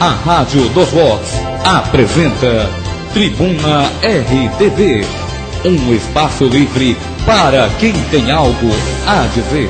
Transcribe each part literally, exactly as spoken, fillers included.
A Rádio dos Vox apresenta Tribuna R T V, um espaço livre para quem tem algo a dizer.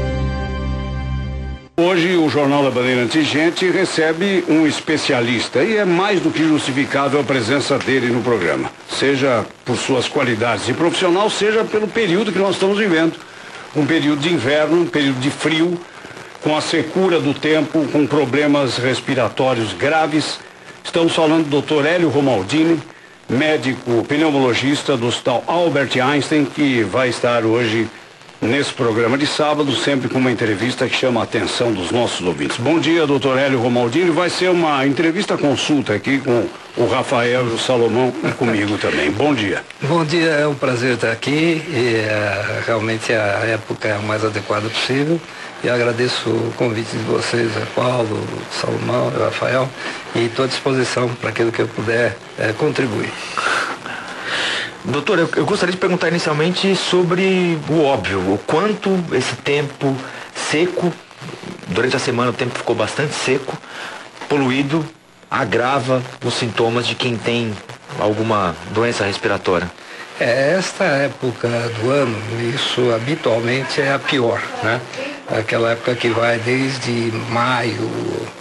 Hoje o Jornal da Bandeirantes Gente recebe um especialista e é mais do que justificável a presença dele no programa, seja por suas qualidades de profissional, seja pelo período que nós estamos vivendo. Um período de inverno, um período de frio, com a secura do tempo, com problemas respiratórios graves. Estamos falando do doutor Hélio Romaldini, médico pneumologista do Hospital Albert Einstein, que vai estar hoje nesse programa de sábado, sempre com uma entrevista que chama a atenção dos nossos ouvintes. Bom dia, doutor Hélio Romaldini. Vai ser uma entrevista consulta aqui com o Rafael e o Salomão e comigo também. Bom dia. Bom dia, é um prazer estar aqui e uh, realmente a época é a mais adequada possível. E agradeço o convite de vocês, a Paulo, o Salomão, o Rafael, e estou à disposição para aquilo que eu puder uh, contribuir. Doutor, eu, eu gostaria de perguntar inicialmente sobre o óbvio, o quanto esse tempo seco, durante a semana o tempo ficou bastante seco, poluído, agrava os sintomas de quem tem alguma doença respiratória. É, esta época do ano, isso habitualmente é a pior, né? Aquela época que vai desde maio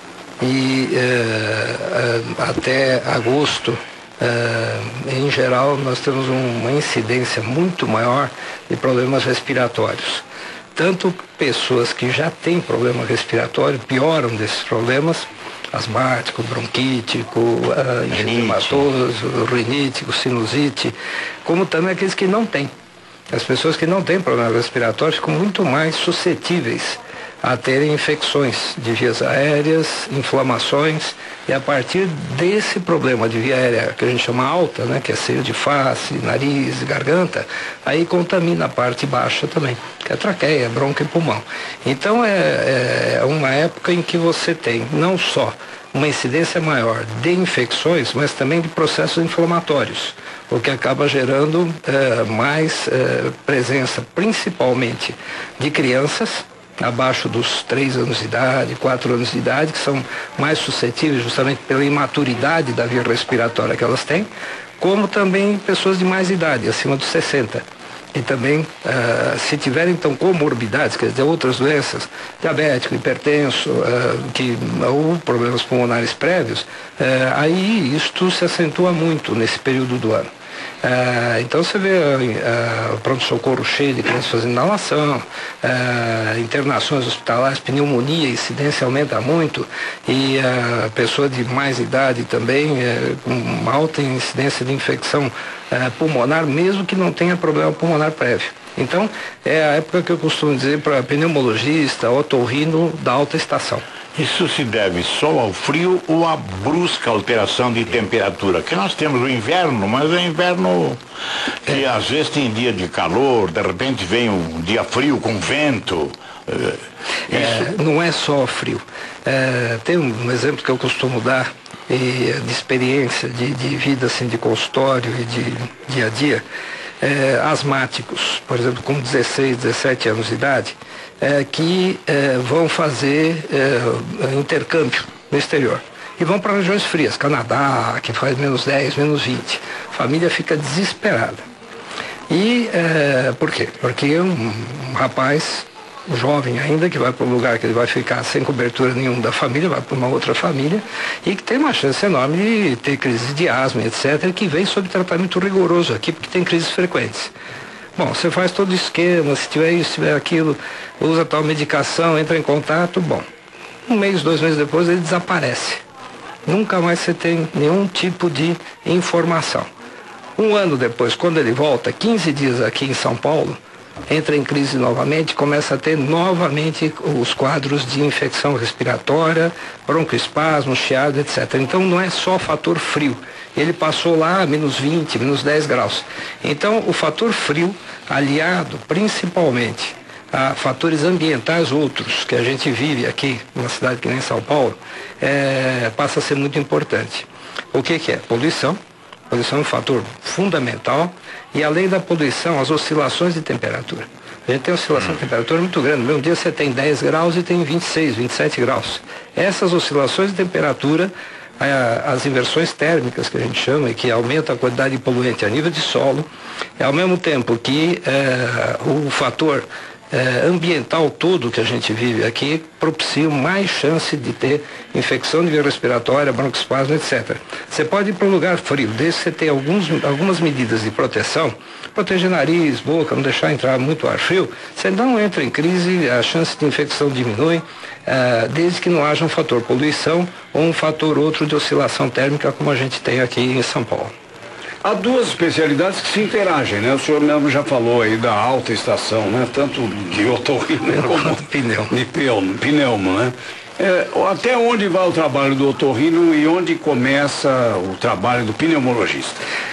e eh, até agosto. Uh, em geral, nós temos uma incidência muito maior de problemas respiratórios. Tanto pessoas que já têm problema respiratório pioram desses problemas, asmático, bronquítico, uh, inflamatoso, rinítico, sinusite, como também aqueles que não têm. As pessoas que não têm problema respiratório ficam muito mais suscetíveis a terem infecções de vias aéreas, inflamações, e a partir desse problema de via aérea, que a gente chama alta, né, que é seio de face, nariz, garganta, aí contamina a parte baixa também, que é a traqueia, bronco e pulmão. Então é, é uma época em que você tem não só uma incidência maior de infecções, mas também de processos inflamatórios, o que acaba gerando é, mais é, presença, principalmente de crianças, abaixo dos três anos de idade, quatro anos de idade, que são mais suscetíveis justamente pela imaturidade da via respiratória que elas têm, como também pessoas de mais idade, acima dos sessenta. E também, uh, se tiverem então comorbidades, quer dizer, outras doenças, diabético, hipertenso, uh, que, ou problemas pulmonares prévios, uh, aí isto se acentua muito nesse período do ano. Uh, então você vê uh, uh, pronto-socorro cheio de crianças fazendo inalação, uh, internações hospitalares, pneumonia, a incidência aumenta muito, e a uh, pessoa de mais idade também, uh, com uma alta incidência de infecção uh, pulmonar, mesmo que não tenha problema pulmonar prévio. Então, é a época que eu costumo dizer para pneumologista, otorrino da alta estação. Isso se deve só ao frio ou à brusca alteração de temperatura? Que nós temos o inverno, mas é inverno que é. Às vezes tem dia de calor, de repente vem um dia frio com vento. É, não é só frio. É, tem um exemplo que eu costumo dar e, de experiência, de, de vida assim, de consultório e de dia a dia. É, asmáticos, por exemplo, com dezesseis, dezessete anos de idade, é, que é, vão fazer é, intercâmbio no exterior. E vão para regiões frias, Canadá, que faz menos dez, menos vinte. A família fica desesperada. E é, por quê? Porque um, um rapaz jovem ainda, que vai para um lugar que ele vai ficar sem cobertura nenhuma da família, vai para uma outra família, e que tem uma chance enorme de ter crise de asma, etcétera, que vem sob tratamento rigoroso aqui, porque tem crises frequentes. Bom, você faz todo o esquema, se tiver isso, se tiver aquilo, usa tal medicação, entra em contato, bom, um mês, dois meses depois ele desaparece. Nunca mais você tem nenhum tipo de informação. Um ano depois, quando ele volta, quinze dias aqui em São Paulo, entra em crise novamente, começa a ter novamente os quadros de infecção respiratória, broncoespasmo, chiado, etcétera. Então não é só fator frio. Ele passou lá a menos vinte, menos dez graus. Então o fator frio, aliado principalmente a fatores ambientais outros que a gente vive aqui, numa cidade que nem São Paulo, é, passa a ser muito importante. O que que é? Poluição. Poluição é um fator fundamental, e além da poluição, as oscilações de temperatura. A gente tem oscilação de temperatura muito grande. No mesmo dia você tem dez graus e tem vinte e seis, vinte e sete graus. Essas oscilações de temperatura as inversões térmicas, que a gente chama, e que aumenta a quantidade de poluente a nível de solo, e ao mesmo tempo que é, o fator é, ambiental todo que a gente vive aqui propicia mais chance de ter infecção de via respiratória, broncoespasmo, etcétera. Você pode ir para um lugar frio, desde que você tenha alguns, algumas medidas de proteção, proteger nariz, boca, não deixar entrar muito ar frio, você não entra em crise, a chance de infecção diminui, uh, desde que não haja um fator poluição ou um fator outro de oscilação térmica como a gente tem aqui em São Paulo. Há duas especialidades que se interagem, né? O senhor mesmo já falou aí da alta estação, né? Tanto de otorrino como pneu. de pneumo, pneumo, né? É, até onde vai o trabalho do otorrino e onde começa o trabalho do pneumologista?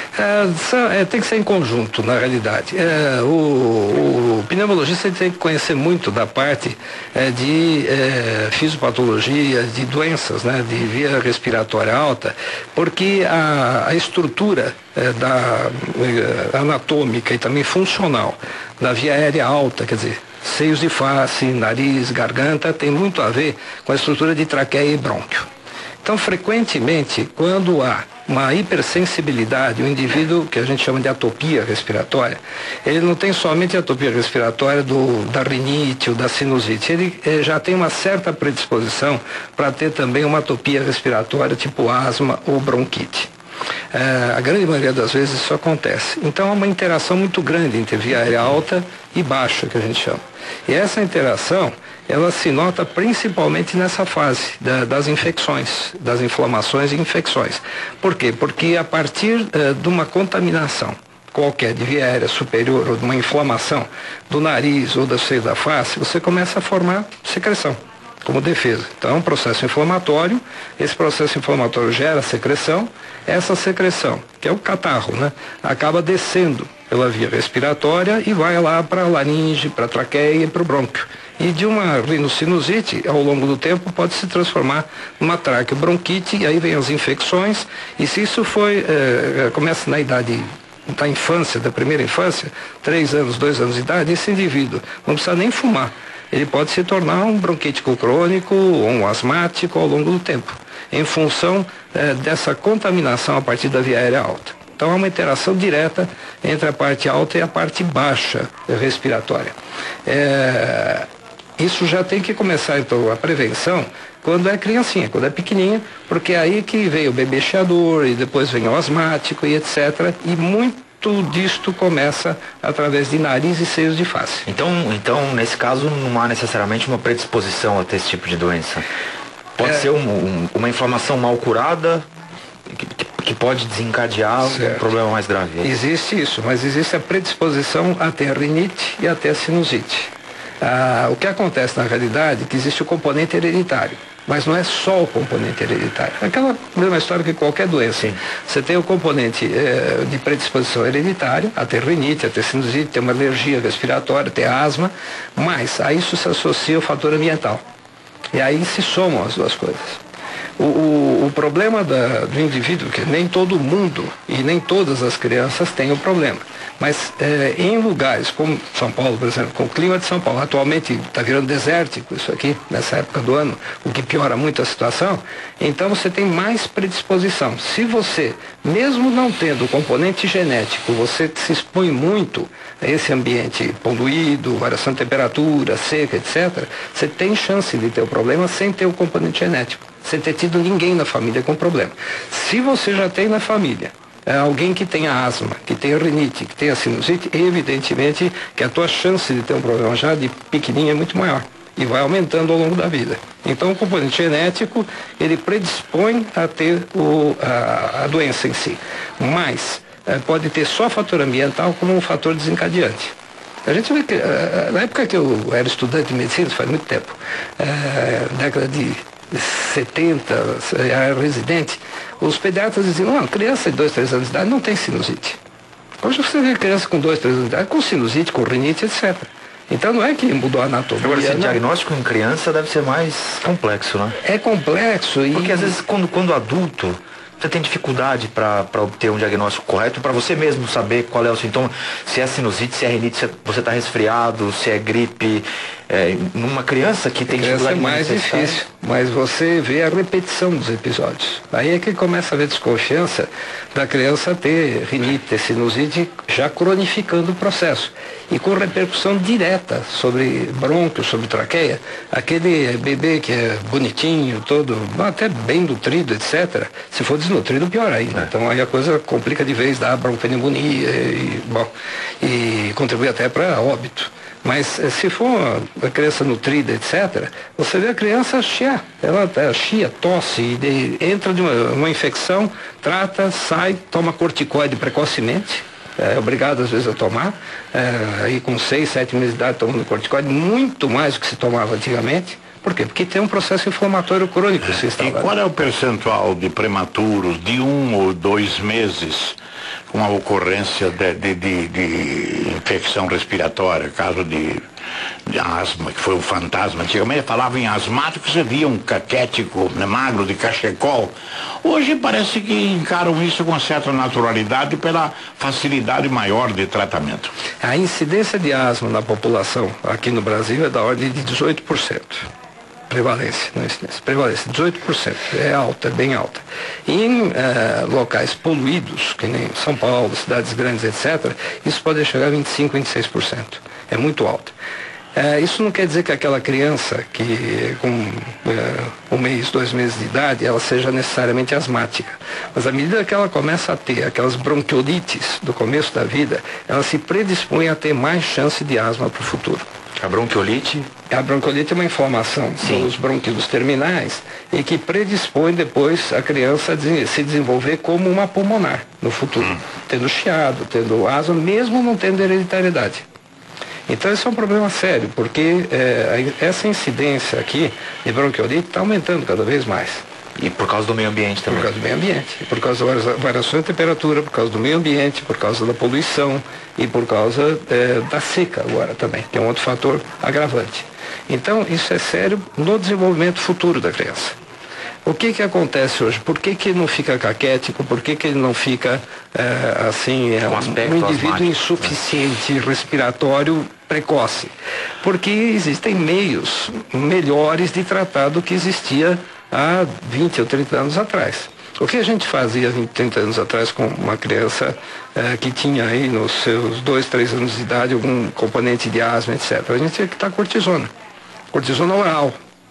É, é, tem que ser em conjunto, na realidade. É, o, o, o pneumologista tem que conhecer muito da parte é, de é, fisiopatologia, de doenças, né, de via respiratória alta, porque a, a estrutura é, da, é, anatômica e também funcional da via aérea alta, quer dizer, seios de face, nariz, garganta, tem muito a ver com a estrutura de traqueia e brônquio. Então, frequentemente, quando há uma hipersensibilidade, o indivíduo que a gente chama de atopia respiratória, ele não tem somente a atopia respiratória do, da rinite ou da sinusite, ele eh, já tem uma certa predisposição para ter também uma atopia respiratória tipo asma ou bronquite. É, a grande maioria das vezes isso acontece. Então há uma interação muito grande entre via aérea alta e baixa, que a gente chama. E essa interação, ela se nota principalmente nessa fase da, das infecções, das inflamações e infecções. Por quê? Porque a partir é, de uma contaminação qualquer de via aérea superior ou de uma inflamação do nariz ou da seio da face, você começa a formar secreção como defesa. Então é um processo inflamatório, esse processo inflamatório gera secreção, essa secreção, que é o catarro, né, acaba descendo pela via respiratória e vai lá para a laringe, para a traqueia e para o brônquio. E de uma rinocinusite, ao longo do tempo, pode se transformar numa traqueobronquite, e aí vem as infecções, e se isso foi, eh, começa na idade da infância, da primeira infância, três anos, dois anos de idade, esse indivíduo não precisa nem fumar. Ele pode se tornar um bronquítico crônico ou um asmático ao longo do tempo, em função eh, dessa contaminação a partir da via aérea alta. Então há uma interação direta entre a parte alta e a parte baixa respiratória. É, isso já tem que começar, então, a prevenção quando é criancinha, quando é pequenininha, porque é aí que vem o bebê cheador e depois vem o asmático e etcétera. E muito Tudo disto começa através de nariz e seios de face. Então, então, nesse caso, não há necessariamente uma predisposição a ter esse tipo de doença. Pode é... ser um, um, uma inflamação mal curada que, que pode desencadear certo. Um problema mais grave. Existe isso, mas existe a predisposição a ter rinite e a ter sinusite. Ah, o que acontece na realidade é que existe o componente hereditário. Mas não é só o componente hereditário. Aquela mesma história que qualquer doença. Sim. Você tem o componente eh, de predisposição hereditária, a ter rinite, a ter sinusite, ter uma alergia respiratória, ter asma, mas a isso se associa o fator ambiental. E aí se somam as duas coisas. O, o, o problema da, do indivíduo, que nem todo mundo e nem todas as crianças têm o problema. Mas eh, em lugares como São Paulo, por exemplo, com o clima de São Paulo, atualmente está virando desértico isso aqui, nessa época do ano, o que piora muito a situação, então você tem mais predisposição. Se você, mesmo não tendo o componente genético, você se expõe muito a esse ambiente poluído, variação de temperatura, seca, etcétera, você tem chance de ter o problema sem ter o componente genético, sem ter tido ninguém na família com problema. Se você já tem na família É alguém que tenha asma, que tenha rinite, que tenha sinusite, evidentemente que a tua chance de ter um problema já de pequenininho é muito maior e vai aumentando ao longo da vida. Então o componente genético, ele predispõe a ter o, a, a doença em si, mas é, pode ter só fator ambiental como um fator desencadeante. A gente vê que, na época que eu era estudante de medicina, isso faz muito tempo, é, década de setenta, era residente, os pediatras diziam, não, criança de dois, três anos de idade não tem sinusite. Hoje você vê criança com dois, três anos de idade com sinusite, com rinite, etcétera. Então não é que mudou a anatomia. Agora, esse não. diagnóstico em criança deve ser mais complexo, né? É complexo e... Porque às vezes quando, quando adulto, você tem dificuldade para obter um diagnóstico correto, para você mesmo saber qual é o sintoma, se é sinusite, se é rinite, se você está resfriado, se é gripe. É, numa criança que tem criança é mais manifestar... difícil, mas você vê a repetição dos episódios. Aí é que começa a haver desconfiança da criança ter rinite, ter sinusite, já cronificando o processo. E com repercussão direta sobre brônquio, sobre traqueia. Aquele bebê que é bonitinho, todo, até bem nutrido, etcétera. Se for desnutrido, pior ainda. É. Então aí a coisa complica de vez, dá bronquopneumonia e, bom, e contribui até para óbito. Mas se for uma criança nutrida, etcétera, você vê a criança chiar. Ela chia, tosse, e entra de uma, uma infecção, trata, sai, toma corticoide precocemente. É obrigado às vezes a tomar, é, aí com seis, sete meses de idade tomando corticoide, muito mais do que se tomava antigamente. Por quê? Porque tem um processo inflamatório crônico se instalado. E qual é o percentual de prematuros de um ou dois meses com a ocorrência de, de, de, de infecção respiratória, caso de, de asma, que foi o fantasma? Antigamente falava em asmático, você via um caquético, né, magro de cachecol. Hoje parece que encaram isso com certa naturalidade pela facilidade maior de tratamento. A incidência de asma na população aqui no Brasil é da ordem de dezoito por cento. Prevalência, não incidência, prevalência, dezoito por cento, é alta, é bem alta. Em eh, locais poluídos, que nem São Paulo, cidades grandes, etcétera, isso pode chegar a vinte e cinco, vinte e seis por cento, é muito alto. Eh, isso não quer dizer que aquela criança que com eh, um mês, dois meses de idade, ela seja necessariamente asmática. Mas à medida que ela começa a ter aquelas bronquiolites do começo da vida, ela se predispõe a ter mais chance de asma para o futuro. A bronquiolite? A bronquiolite é uma inflamação Sim. dos brônquios terminais e que predispõe depois a criança a se desenvolver como uma pulmonar no futuro, hum. tendo chiado, tendo asma, mesmo não tendo hereditariedade. Então esse é um problema sério, porque é, essa incidência aqui de bronquiolite está aumentando cada vez mais. E por causa do meio ambiente também? Por causa do meio ambiente, por causa das variações de temperatura, por causa do meio ambiente, por causa da poluição e por causa é, da seca agora também, que é um outro fator agravante. Então isso é sério no desenvolvimento futuro da criança. O que que acontece hoje? Por que que ele não fica caquético? Por que que ele não fica é, assim, é, um, um indivíduo insuficiente né? respiratório precoce? Porque existem meios melhores de tratar do que existia há vinte ou trinta anos atrás. O que a gente fazia há vinte, trinta anos atrás com uma criança eh, que tinha aí nos seus dois, três anos de idade algum componente de asma, etcétera. A gente tinha que dar cortisona, cortisona oral.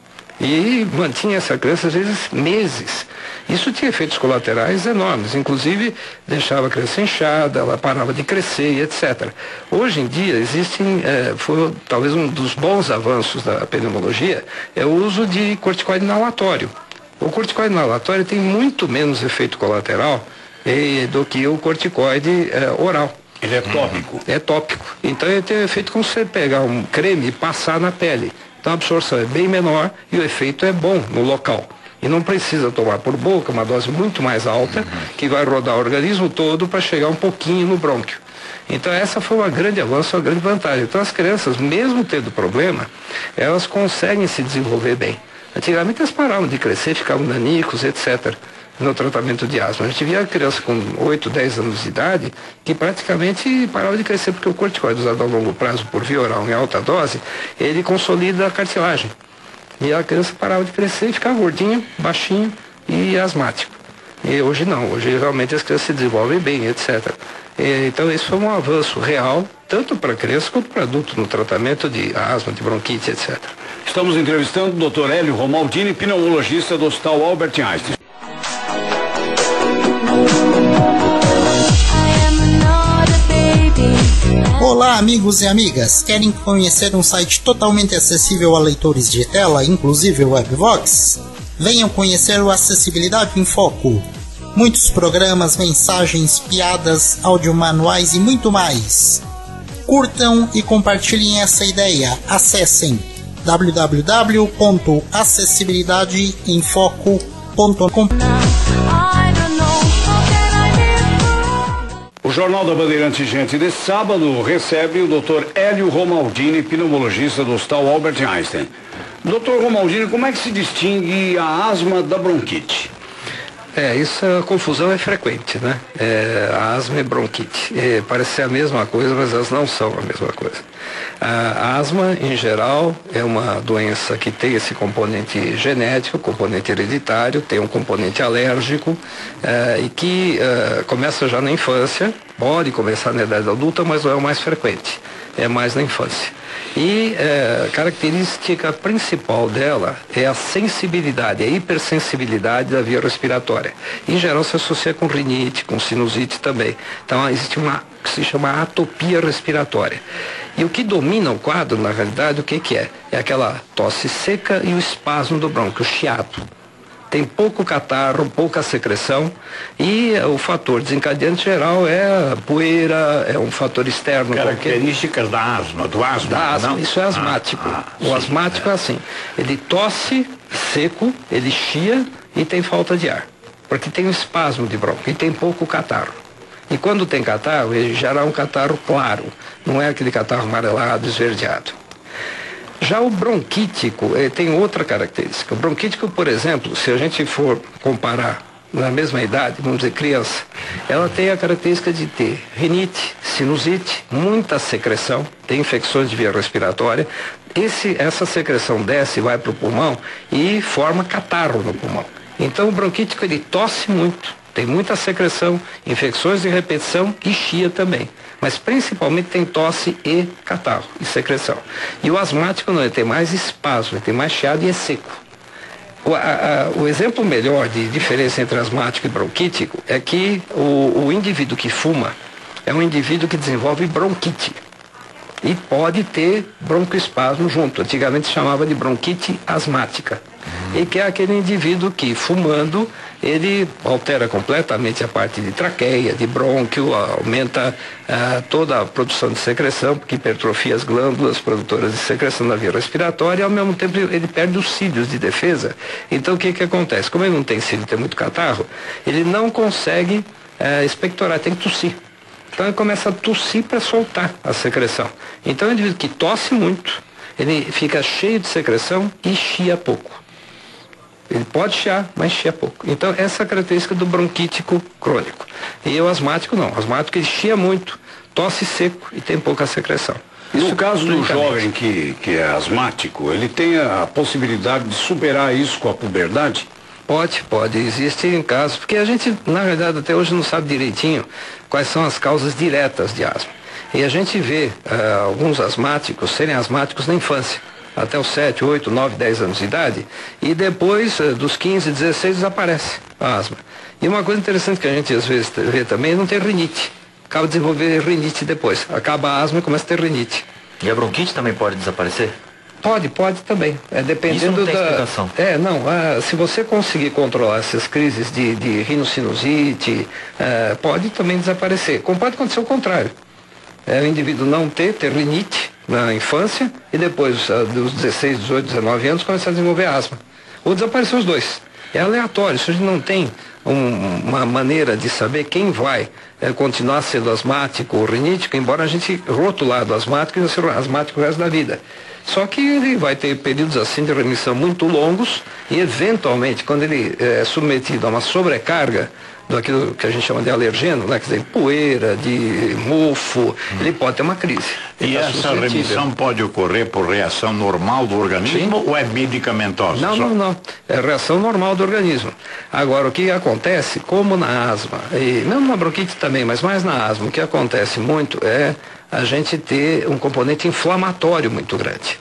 E mantinha essa criança às vezes meses. Isso tinha efeitos colaterais enormes, inclusive deixava a criança inchada, ela parava de crescer e etcétera. Hoje em dia existem, é, foi talvez um dos bons avanços da pneumologia, é o uso de corticoide inalatório. O corticoide inalatório tem muito menos efeito colateral eh, do que o corticoide eh, oral. Ele é tópico? É tópico. Então ele tem efeito como você pegar um creme e passar na pele. Então a absorção é bem menor e o efeito é bom no local. E não precisa tomar por boca, uma dose muito mais alta, uhum. que vai rodar o organismo todo para chegar um pouquinho no brônquio. Então essa foi uma grande avanço, uma grande vantagem. Então as crianças, mesmo tendo problema, elas conseguem se desenvolver bem. Antigamente elas paravam de crescer, ficavam nanicos, etcétera, no tratamento de asma. A gente via a criança com oito, dez anos de idade que praticamente parava de crescer, porque o corticoide usado a longo prazo por via oral em alta dose, ele consolida a cartilagem. E a criança parava de crescer e ficava gordinha, baixinho e asmático. E hoje não, hoje realmente as crianças se desenvolvem bem, etcétera. E, então esse foi um avanço real, tanto para criança quanto para adulto, no tratamento de asma, de bronquite, etcétera. Estamos entrevistando o doutor Hélio Romaldini, pneumologista do Hospital Albert Einstein. Olá, amigos e amigas! Querem conhecer um site totalmente acessível a leitores de tela, inclusive o Webvox? Venham conhecer o Acessibilidade em Foco. Muitos programas, mensagens, piadas, audiomanuais e muito mais. Curtam e compartilhem essa ideia. Acessem w w w ponto acessibilidade em foco ponto com. O Jornal da Bandeirantes Gente desse sábado recebe o doutor Hélio Romaldini, pneumologista do Hospital Albert Einstein. doutor Romaldini, como é que se distingue a asma da bronquite? É, isso, a confusão é frequente, né? É, a asma e bronquite. É, parece ser a mesma coisa, mas elas não são a mesma coisa. A asma, em geral, é uma doença que tem esse componente genético, componente hereditário, tem um componente alérgico é, e que é, começa já na infância, pode começar na idade adulta, mas não é o mais frequente, é mais na infância. E é, a característica principal dela é a sensibilidade, a hipersensibilidade da via respiratória. Em geral se associa com rinite, com sinusite também. Então existe uma que se chama atopia respiratória. E o que domina o quadro, na realidade, o que, que é? É aquela tosse seca e o espasmo do brônquio, o chiado. Tem pouco catarro, pouca secreção e o fator desencadeante geral é a poeira, é um fator externo. Características qualquer... da asma, do asma. Da asma, não? isso é asmático. Ah, ah, o sim, asmático é. é assim, ele tosse seco, ele chia e tem falta de ar, porque tem um espasmo de brônquio e tem pouco catarro. E quando tem catarro, ele gera um catarro claro, não é aquele catarro amarelado, esverdeado. Já o bronquítico eh, tem outra característica. O bronquítico, por exemplo, se a gente for comparar na mesma idade, vamos dizer criança, ela tem a característica de ter rinite, sinusite, muita secreção, tem infecções de via respiratória. Esse, essa secreção desce, vai para o pulmão e forma catarro no pulmão. Então o bronquítico ele tosse muito, tem muita secreção, infecções de repetição e chia também. Mas principalmente tem tosse e catarro, e secreção. E o asmático não, ele tem mais espasmo, ele tem mais chiado e é seco. O, a, a, o exemplo melhor de diferença entre asmático e bronquítico é que o, o indivíduo que fuma é um indivíduo que desenvolve bronquite. E pode ter broncoespasmo junto. Antigamente se chamava de bronquite asmática. E que é aquele indivíduo que, fumando, ele altera completamente a parte de traqueia, de brônquio, aumenta ah, toda a produção de secreção, porque hipertrofia as glândulas produtoras de secreção da via respiratória, e ao mesmo tempo ele perde os cílios de defesa. Então o que que acontece? Como ele não tem cílio, tem muito catarro, ele não consegue ah, expectorar, tem que tossir. Então ele começa a tossir para soltar a secreção. Então o indivíduo que tosse muito, ele fica cheio de secreção e chia pouco. Ele pode chiar, mas chia pouco. Então essa é a característica do bronquítico crônico. E o asmático não. O asmático ele chia muito, tosse seco e tem pouca secreção. Isso no caso do jovem que, que é asmático, ele tem a possibilidade de superar isso com a puberdade? Pode, pode. Existem casos, porque a gente, na verdade, até hoje não sabe direitinho quais são as causas diretas de asma. E a gente vê uh, alguns asmáticos serem asmáticos na infância, até os sete, oito, nove, dez anos de idade, e depois uh, dos quinze, dezesseis desaparece a asma. E uma coisa interessante que a gente às vezes vê também é não ter rinite. Acaba de desenvolver rinite depois. Acaba a asma e começa a ter rinite. E a bronquite também pode desaparecer? Pode, pode também. É dependendo Isso não tem da. explicação. É, não. Ah, se você conseguir controlar essas crises de, de rinocinusite, ah, pode também desaparecer. Como pode acontecer o contrário. É o indivíduo não ter, ter rinite na infância e depois ah, dos dezesseis, dezoito, dezenove anos começar a desenvolver asma. Ou desaparecer os dois. É aleatório, isso a gente não tem um, uma maneira de saber quem vai é, continuar sendo asmático ou rinítico, embora a gente rotular do asmático e não ser asmático o resto da vida. Só que ele vai ter períodos assim de remissão muito longos e eventualmente quando ele é submetido a uma sobrecarga daquilo que a gente chama de alergeno, né, quer dizer, poeira, de mofo, hum. ele pode ter uma crise. E essa suscetível. remissão pode ocorrer por reação normal do organismo Sim. ou é medicamentosa? Não, só? não, não. É reação normal do organismo. Agora, o que acontece, como na asma, e não na bronquite também, mas mais na asma, o que acontece muito é a gente ter um componente inflamatório muito grande.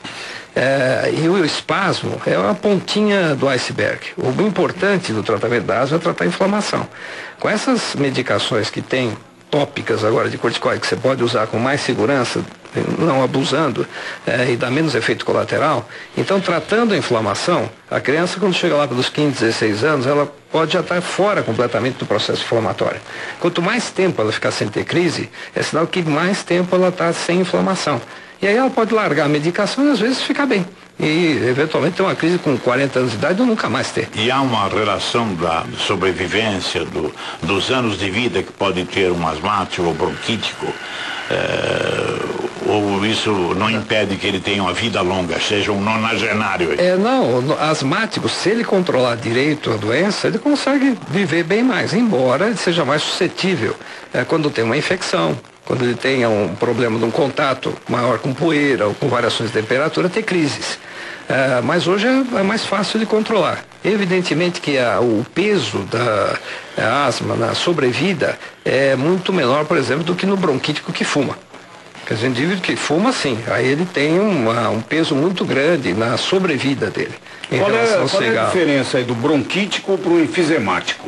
É, e o espasmo é uma pontinha do iceberg. O importante do tratamento da asma é tratar a inflamação. Com essas medicações que tem tópicas agora de corticoide, que você pode usar com mais segurança, não abusando, é, e dá menos efeito colateral, então tratando a inflamação, a criança quando chega lá pelos quinze, dezesseis anos, ela pode já estar fora completamente do processo inflamatório. Quanto mais tempo ela ficar sem ter crise, é sinal que mais tempo ela está sem inflamação. E aí ela pode largar a medicação e às vezes ficar bem. E eventualmente ter uma crise com quarenta anos de idade ou nunca mais ter. E há uma relação da sobrevivência, do, dos anos de vida que pode ter um asmático ou bronquítico, é, ou isso não impede que ele tenha uma vida longa, seja um nonagenário? É, não, o asmático, se ele controlar direito a doença, ele consegue viver bem mais, embora ele seja mais suscetível é, quando tem uma infecção, quando ele tenha um problema de um contato maior com poeira ou com variações de temperatura, ter crises. É, mas hoje é, é mais fácil de controlar. Evidentemente que a, o peso da a asma na sobrevida é muito menor, por exemplo, do que no bronquítico que fuma. Quer dizer, o indivíduo que fuma, sim, aí ele tem uma, um peso muito grande na sobrevida dele. Qual, é, qual é a diferença aí do bronquítico para o enfisemático?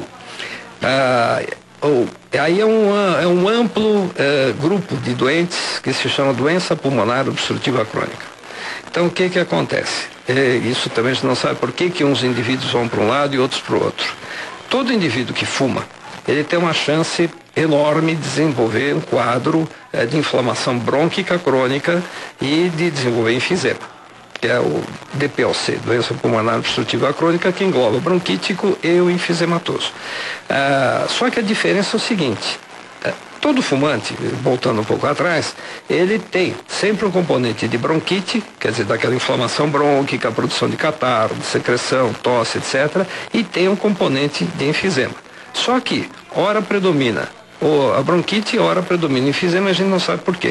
Ah, oh, aí é um, é um amplo eh, grupo de doentes que se chama doença pulmonar obstrutiva crônica. Então, o que que acontece? É, isso também a gente não sabe por que que uns indivíduos vão para um lado e outros para o outro. Todo indivíduo que fuma, ele tem uma chance enorme de desenvolver um quadro é, de inflamação brônquica crônica e de desenvolver enfisema, que é o D P O C, doença pulmonar obstrutiva crônica, que engloba o bronquítico e o enfisematoso. Ah, só que a diferença é o seguinte: é, todo fumante, voltando um pouco atrás, ele tem sempre um componente de bronquite, quer dizer, daquela inflamação brônquica, produção de catarro, de secreção, tosse, etcétera, e tem um componente de enfisema. Só que, ora predomina ou a bronquite, ora predomina o enfisema, a gente não sabe por quê.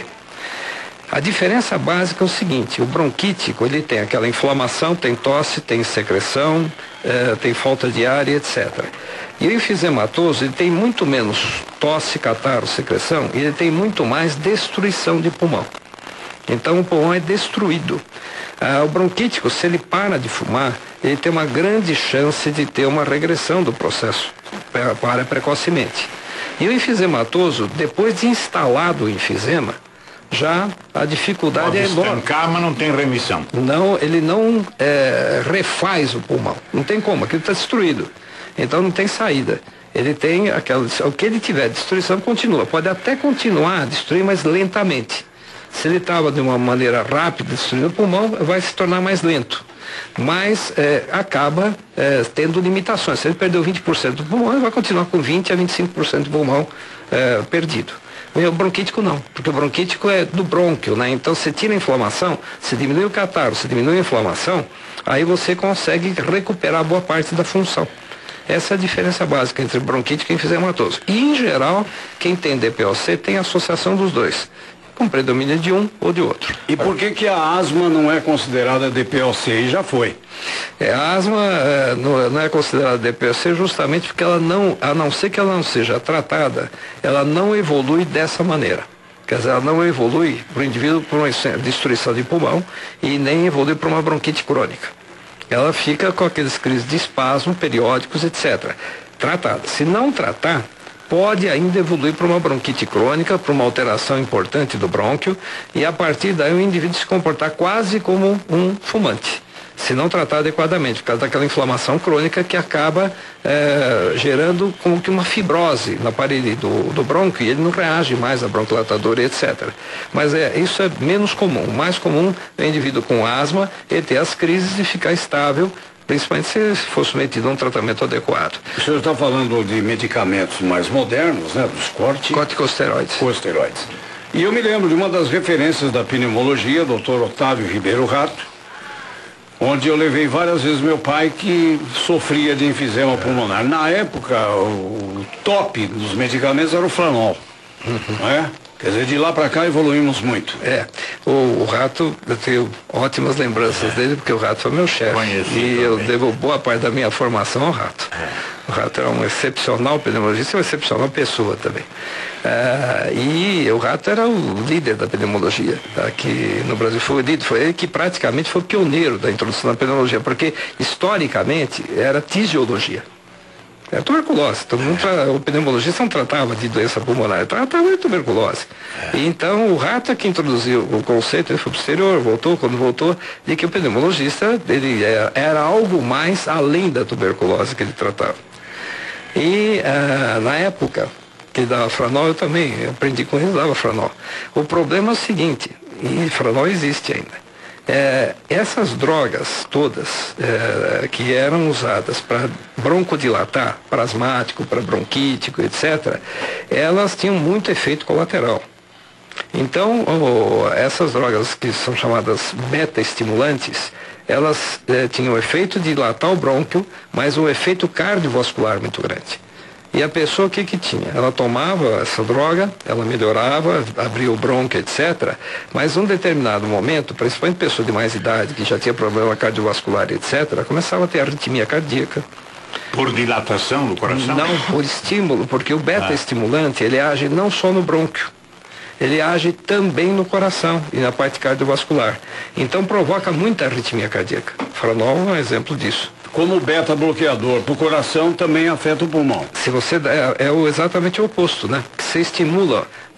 A diferença básica é o seguinte: o bronquítico, ele tem aquela inflamação, tem tosse, tem secreção, eh, tem falta de ar, etcétera. E o enfisematoso, ele tem muito menos tosse, catarro, secreção, e ele tem muito mais destruição de pulmão. Então o pulmão é destruído. Ah, o bronquítico, se ele para de fumar, ele tem uma grande chance de ter uma regressão do processo, para precocemente. E o enfisematoso, depois de instalado o enfisema, já a dificuldade Pode é enorme. estancar, mas não tem remissão. Não, ele não é, refaz o pulmão. Não tem como, aquilo está destruído. Então não tem saída. Ele tem aquela. O que ele tiver destruição continua. Pode até continuar a destruir, mas lentamente. Se ele estava de uma maneira rápida destruindo o pulmão, vai se tornar mais lento. Mas é, acaba é, tendo limitações. Se ele perdeu vinte por cento do pulmão, ele vai continuar com vinte a vinte e cinco por cento do pulmão é, perdido. O bronquítico não, porque o bronquítico é do brônquio, né? Então você tira a inflamação, você diminui o catarro, você diminui a inflamação, aí você consegue recuperar boa parte da função. Essa é a diferença básica entre bronquítico e enfisematoso. E, em geral, quem tem D P O C tem associação dos dois, com predomínio de um ou de outro. E por que que a asma não é considerada D P O C? E já foi. É, a asma é, não, não é considerada D P O C justamente porque ela não, a não ser que ela não seja tratada, ela não evolui dessa maneira. Quer dizer, ela não evolui para o indivíduo por uma destruição de pulmão e nem evolui para uma bronquite crônica. Ela fica com aqueles crises de espasmo periódicos, etcétera. Tratada. Se não tratar, pode ainda evoluir para uma bronquite crônica, para uma alteração importante do brônquio, e a partir daí o indivíduo se comportar quase como um fumante, se não tratar adequadamente, por causa daquela inflamação crônica que acaba é, gerando como que uma fibrose na parede do, do brônquio, e ele não reage mais a bronquilatador, etcétera. Mas é, isso é menos comum. O mais comum é o indivíduo com asma ele ter as crises e ficar estável, principalmente se for submetido a um tratamento adequado. O senhor está falando de medicamentos mais modernos, né? Dos corte... corticosteroides. Corticosteroides. E eu me lembro de uma das referências da pneumologia, doutor Otávio Ribeiro Rato, onde eu levei várias vezes meu pai, que sofria de enfisema pulmonar. Na época, o top dos medicamentos era o Flanol, uhum. Não é? Quer dizer, de lá para cá evoluímos muito. É, o, o Rato, eu tenho ótimas lembranças é. dele, porque o Rato foi meu chefe. E eu devo boa parte da minha formação ao Rato. É. O Rato era um excepcional pneumologista e uma excepcional pessoa também. É, e o Rato era o líder da pneumologia aqui no Brasil. Foi, foi ele que praticamente foi pioneiro da introdução da pneumologia, porque historicamente era tisiologia. É tuberculose. Todo mundo, o pneumologista não tratava de doença pulmonar, ele tratava de tuberculose. É. E então o Rato é que introduziu o conceito, ele foi posterior, voltou, quando voltou, de que o pneumologista ele era, era algo mais além da tuberculose que ele tratava. E ah, na época que dava Flanol, eu também eu aprendi com ele, dava Flanol. O problema é o seguinte, e Flanol existe ainda. É, essas drogas todas é, que eram usadas para broncodilatar, para asmático, para bronquítico, etcétera, elas tinham muito efeito colateral. Então, oh, essas drogas que são chamadas beta-estimulantes, elas eh, tinham o efeito de dilatar o brônquio, mas um efeito cardiovascular muito grande. E a pessoa, o que que tinha? Ela tomava essa droga, ela melhorava, abria o brônquio, etcétera. Mas num determinado momento, principalmente pessoa de mais idade, que já tinha problema cardiovascular, etcétera, começava a ter arritmia cardíaca. Por dilatação do coração? Não, por estímulo, porque o beta-estimulante, ele age não só no brônquio, ele age também no coração e na parte cardiovascular. Então provoca muita arritmia cardíaca. Franol é um exemplo disso. Como beta-bloqueador para o coração, também afeta o pulmão. Se você é, é o, exatamente o oposto, né? Você estimula o,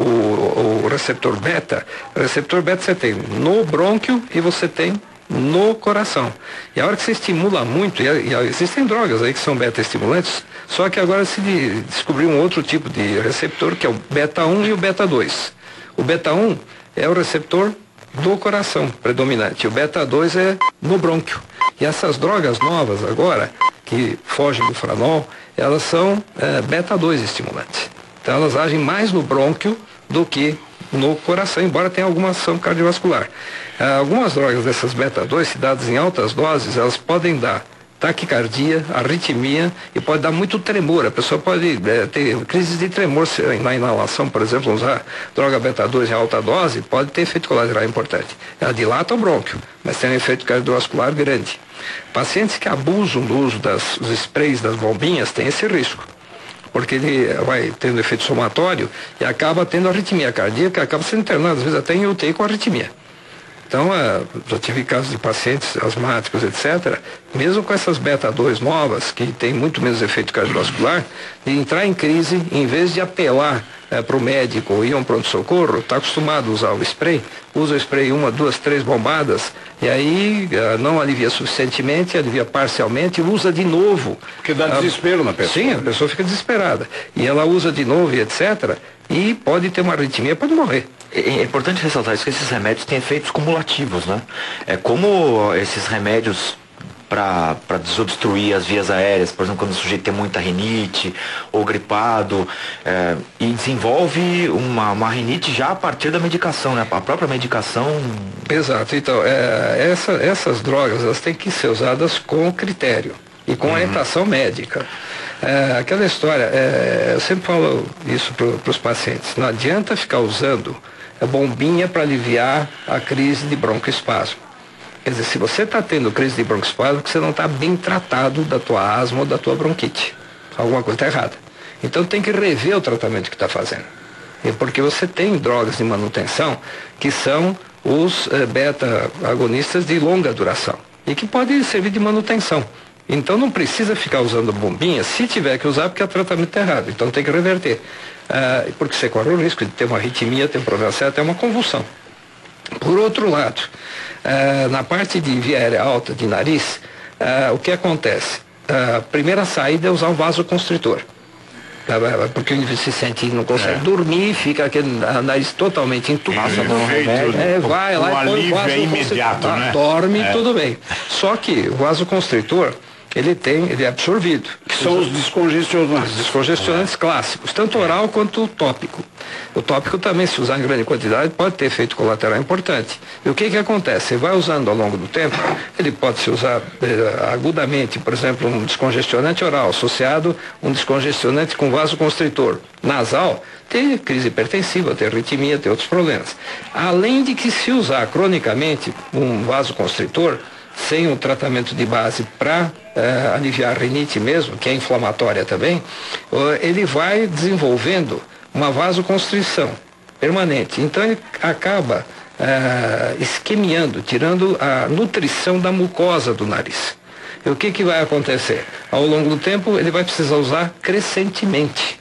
o, o receptor beta, o receptor beta você tem no brônquio e você tem no coração. E a hora que você estimula muito, e, e existem drogas aí que são beta-estimulantes, só que agora se de, descobriu um outro tipo de receptor, que é o beta um e o beta dois. O beta um é o receptor do coração predominante, o beta dois é no brônquio. E essas drogas novas agora, que fogem do franol, elas são é, beta dois estimulantes. Então elas agem mais no brônquio do que no coração, embora tenha alguma ação cardiovascular. Ah, algumas drogas dessas beta dois, se dadas em altas doses, elas podem dar taquicardia, arritmia e pode dar muito tremor. A pessoa pode é, ter crises de tremor se, na inalação, por exemplo, usar droga beta dois em alta dose, pode ter efeito colateral importante. Ela dilata o brônquio, mas tem um efeito cardiovascular grande. Pacientes que abusam do uso das, dos sprays, das bombinhas, têm esse risco, porque ele vai tendo efeito somatório e acaba tendo arritmia cardíaca, acaba sendo internado, às vezes até em U T I com arritmia. Então, uh, já tive casos de pacientes asmáticos, etcétera, mesmo com essas beta dois novas, que tem muito menos efeito cardiovascular, de entrar em crise, em vez de apelar uh, para o médico ou ir a um pronto-socorro, está acostumado a usar o spray, usa o spray uma, duas, três bombadas, e aí uh, não alivia suficientemente, alivia parcialmente, usa de novo. Porque dá uh, desespero na pessoa. Sim, a pessoa fica desesperada. E ela usa de novo, e etcétera, e pode ter uma arritmia, pode morrer. É importante ressaltar isso, que esses remédios têm efeitos cumulativos, né? É como esses remédios para desobstruir as vias aéreas, por exemplo, quando o sujeito tem muita rinite ou gripado, é, e desenvolve uma, uma rinite já a partir da medicação, né? A própria medicação... Exato, então, é, essa, essas drogas, elas têm que ser usadas com critério e com uhum. orientação médica. É, aquela história, é, eu sempre falo isso para os pacientes, não adianta ficar usando a bombinha para aliviar a crise de broncoespasmo. Quer dizer, se você está tendo crise de broncoespasmo, você não está bem tratado da tua asma ou da tua bronquite. Alguma coisa está errada. Então tem que rever o tratamento que está fazendo. E porque você tem drogas de manutenção que são os eh, beta-agonistas de longa duração e que podem servir de manutenção. Então não precisa ficar usando bombinha, se tiver que usar, porque o tratamento está errado. Então tem que reverter. Uh, porque você corre o risco de ter uma arritmia, ter um problema sério, até uma convulsão. Por outro lado, uh, na parte de via aérea alta, de nariz, uh, o que acontece? Uh, a primeira saída é usar um vasoconstritor. Uh, porque ele se sente, não consegue é. dormir, fica aquele nariz totalmente entupido. É, vai lá e põe o vasoconstritor. É imediato, né? Dorme, é. tudo bem. Só que o vasoconstritor, ele tem, ele é absorvido. Que são os descongestionantes. Os descongestionantes é. clássicos, tanto oral quanto tópico. O tópico também, se usar em grande quantidade, pode ter efeito colateral importante. E o que que acontece? Você vai usando ao longo do tempo, ele pode se usar eh, agudamente, por exemplo, um descongestionante oral associado a um descongestionante com vasoconstritor nasal, tem crise hipertensiva, tem arritmia, tem outros problemas. Além de que, se usar cronicamente um vasoconstritor, sem um tratamento de base para uh, aliviar a rinite mesmo, que é inflamatória também, uh, ele vai desenvolvendo uma vasoconstrição permanente. Então ele acaba uh, esquemiando, tirando a nutrição da mucosa do nariz. E o que que vai acontecer? Ao longo do tempo ele vai precisar usar crescentemente.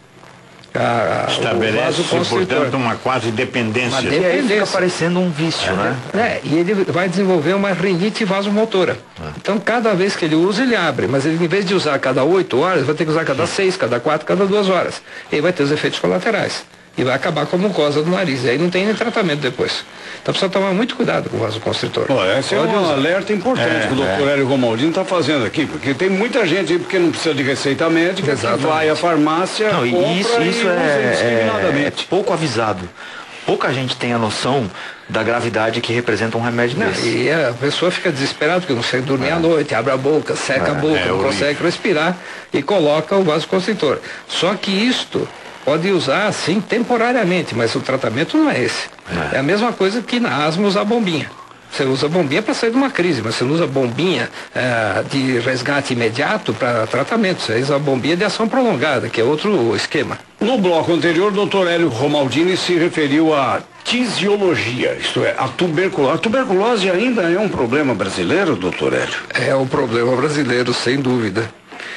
A, a, Estabelece, portanto, uma quase dependência. Uma dependência. E aí fica parecendo um vício, é, né? É, e ele vai desenvolver uma rinite vasomotora. É. Então, cada vez que ele usa, ele abre. Mas ele, em vez de usar a cada oito horas, vai ter que usar a cada seis, cada quatro, cada duas horas. E aí vai ter os efeitos colaterais. E vai acabar com a mucosa do nariz. E aí não tem nem tratamento depois. Então precisa tomar muito cuidado com o vasoconstritor. Olha, esse Pode é um usar. alerta importante é, que o doutor é. Hélio Romaldino está fazendo aqui, porque tem muita gente aí, porque não precisa de receita médica, que vai à farmácia, não, compra isso, isso e é, usa indiscriminadamente. É, é pouco avisado. pouca gente tem a noção da gravidade que representa um remédio não, desse. E a pessoa fica desesperada porque não consegue dormir é. à noite, abre a boca, seca é. a boca, é, não consegue respirar e coloca o vasoconstritor. Só que isto pode usar assim temporariamente, mas o tratamento não é esse. É, é a mesma coisa que na asma usar bombinha. Você usa bombinha para sair de uma crise, mas você não usa bombinha é, de resgate imediato para tratamento. Você usa bombinha de ação prolongada, que é outro esquema. No bloco anterior, o doutor Hélio Romaldini se referiu à tisiologia, isto é, a tuberculose. A tuberculose ainda é um problema brasileiro, doutor Hélio? É um problema brasileiro, sem dúvida.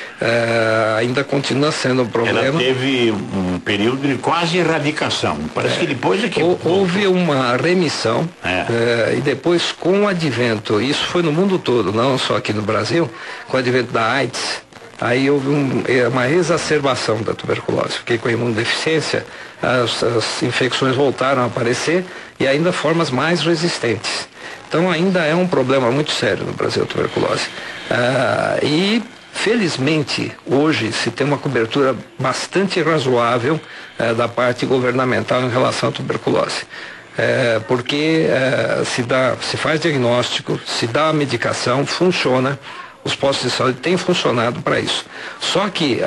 É, ainda continua sendo um problema. Ela teve um período de quase erradicação. Parece é. que depois é que... Houve uma remissão é. É, e depois com o advento, isso foi no mundo todo, não só aqui no Brasil, com o advento da AIDS, aí houve um, uma exacerbação da tuberculose, porque com a imunodeficiência as, as infecções voltaram a aparecer e ainda formas mais resistentes. Então ainda é um problema muito sério no Brasil a tuberculose. Ah, e felizmente, hoje se tem uma cobertura bastante razoável eh, da parte governamental em relação à tuberculose. Eh, porque eh, se, dá, se faz diagnóstico, se dá a medicação, funciona, os postos de saúde têm funcionado para isso. Só que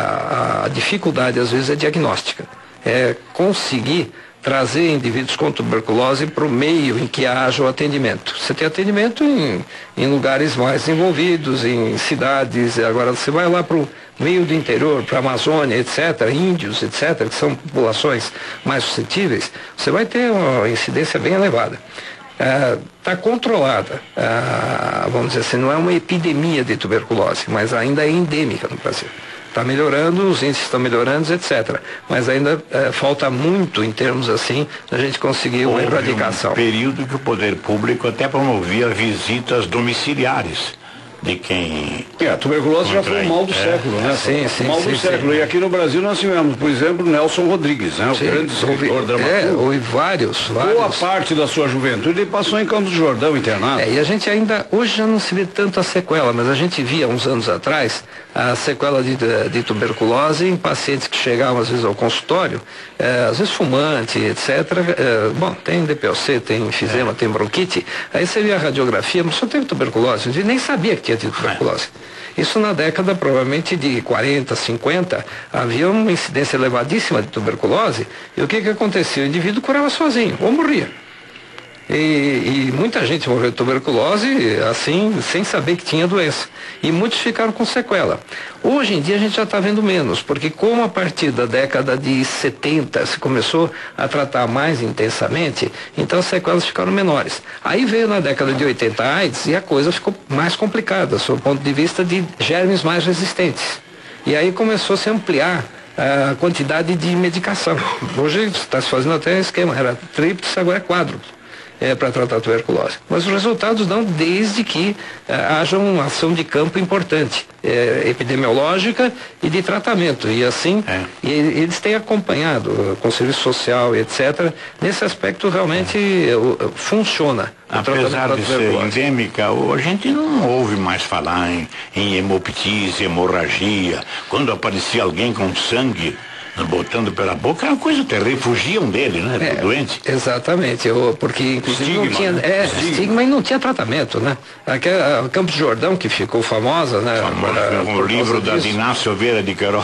a, a dificuldade às vezes é diagnóstica, é conseguir trazer indivíduos com tuberculose para o meio em que haja o atendimento. Você tem atendimento em, em lugares mais envolvidos, em cidades, agora você vai lá para o meio do interior, para a Amazônia, etcétera, índios, etcétera, que são populações mais suscetíveis, você vai ter uma incidência bem elevada. Está é, controlada, é, vamos dizer assim, não é uma epidemia de tuberculose, mas ainda é endêmica no Brasil. Está melhorando, os índices estão melhorando, etcétera. Mas ainda é, falta muito em termos assim, da gente conseguir uma Houve erradicação. Um período que o poder público até promovia visitas domiciliares de quem... É, a tuberculose já foi o mal do é. século, né? Sim, sim, o mal sim, do sim, século. sim. E aqui no Brasil nós tivemos, por exemplo, Nelson Rodrigues, né? O sim, grande escritor, dramaturgo. É, houve vários, vários. Boa parte da sua juventude ele passou em Campos do Jordão, internado. É, e a gente ainda, hoje já não se vê tanto a sequela, mas a gente via uns anos atrás a sequela de, de, de tuberculose em pacientes que chegavam às vezes ao consultório, é, às vezes fumante, etcétera. É, bom, tem D P O C, tem enfisema, é. tem bronquite. Aí você via a radiografia, mas só teve tuberculose. A gente nem sabia que tinha tido tuberculose. Isso na década provavelmente de quarenta, cinquenta, havia uma incidência elevadíssima de tuberculose, e o que que acontecia? O indivíduo curava sozinho, ou morria. E, e muita gente morreu de tuberculose assim, sem saber que tinha doença. E muitos ficaram com sequela. Hoje em dia a gente já está vendo menos, porque como a partir da década de setenta se começou a tratar mais intensamente, então as sequelas ficaram menores. Aí veio na década de oitenta a AIDS e a coisa ficou mais complicada, sob o ponto de vista de germes mais resistentes. E aí começou a se ampliar a quantidade de medicação. Hoje está se fazendo até esquema, era tríplice, agora é quádruplo. É, para tratar a tuberculose. Mas os resultados dão desde que é, haja uma ação de campo importante, é, epidemiológica e de tratamento. E assim, é. e, eles têm acompanhado com o serviço social, etcétera. Nesse aspecto realmente é. o, funciona. Apesar de ser endêmica, a gente não ouve mais falar em, em hemoptise, hemorragia. Quando aparecia alguém com sangue botando pela boca, era uma coisa terrível, fugiam dele, né, é, doente. Exatamente, eu, porque inclusive estigma, não tinha, né? é, estigma. estigma e não tinha tratamento, né? Aqui, a Campos do Jordão, que ficou famosa, né? Famosa, com o livro da Dinácio Silveira de Queiroz,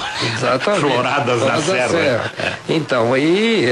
Floradas na Serra. Serra. É. Então, aí,